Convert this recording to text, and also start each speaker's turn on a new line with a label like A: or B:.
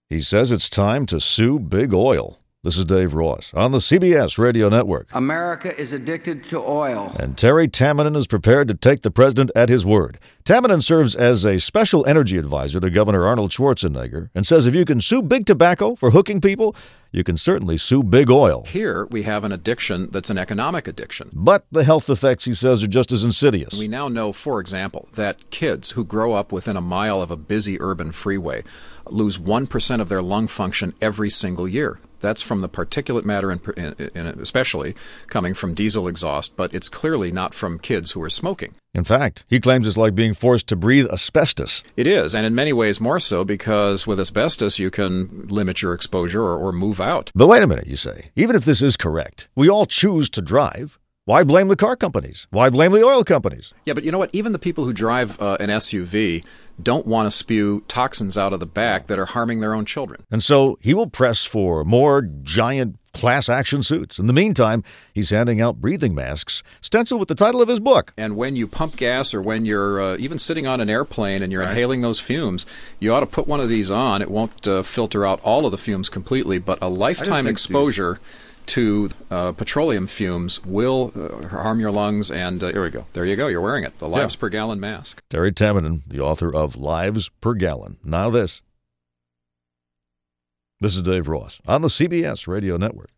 A: He says it's time to sue Big Oil. This is Dave Ross on the CBS Radio Network.
B: America is addicted to oil.
A: And Terry Tamminen is prepared to take the president at his word. Tamminen serves as a special energy advisor to Governor Arnold Schwarzenegger and says if you can sue Big Tobacco for hooking people, you can certainly sue Big Oil.
C: Here we have an addiction that's an economic addiction.
A: But the health effects, he says, are just as insidious.
C: We now know, for example, that kids who grow up within a mile of a busy urban freeway lose 1% of their lung function every single year. That's from the particulate matter, especially coming from diesel exhaust, but it's clearly not from kids who are smoking.
A: In fact, he claims it's like being forced to breathe asbestos.
C: It is, and in many ways more so, because with asbestos you can limit your exposure or move out.
A: But wait a minute, you say. Even if this is correct, we all choose to drive. Why blame the car companies? Why blame the oil companies?
C: Yeah, but you know what? Even the people who drive an SUV don't want to spew toxins out of the back that are harming their own children.
A: And so he will press for more giant class action suits. In the meantime, he's handing out breathing masks, stenciled with the title of his book.
C: And when you pump gas or when you're even sitting on an airplane and you're inhaling those fumes, you ought to put one of these on. It won't filter out all of the fumes completely, but a lifetime exposure to petroleum fumes will harm your lungs, and here we go. There you go. You're wearing it. The Lives Per Gallon mask.
A: Terry Tamminen, the author of Lives Per Gallon. Now this. This is Dave Ross on the CBS Radio Network.